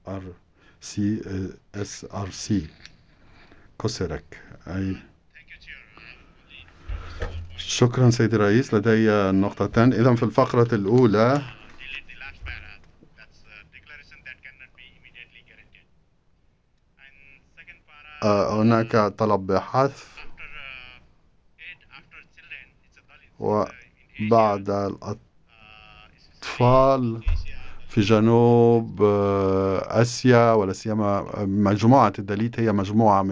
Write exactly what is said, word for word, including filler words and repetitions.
ار سي اس ار سي كوسيرك أي. شكرا سيدي الرئيس. لدي نقطتان. إذن في الفقرة الأولى هناك طلب بحذف وبعد الأطفال في جنوب آسيا ولا سيما مجموعة الدليت هي مجموعة من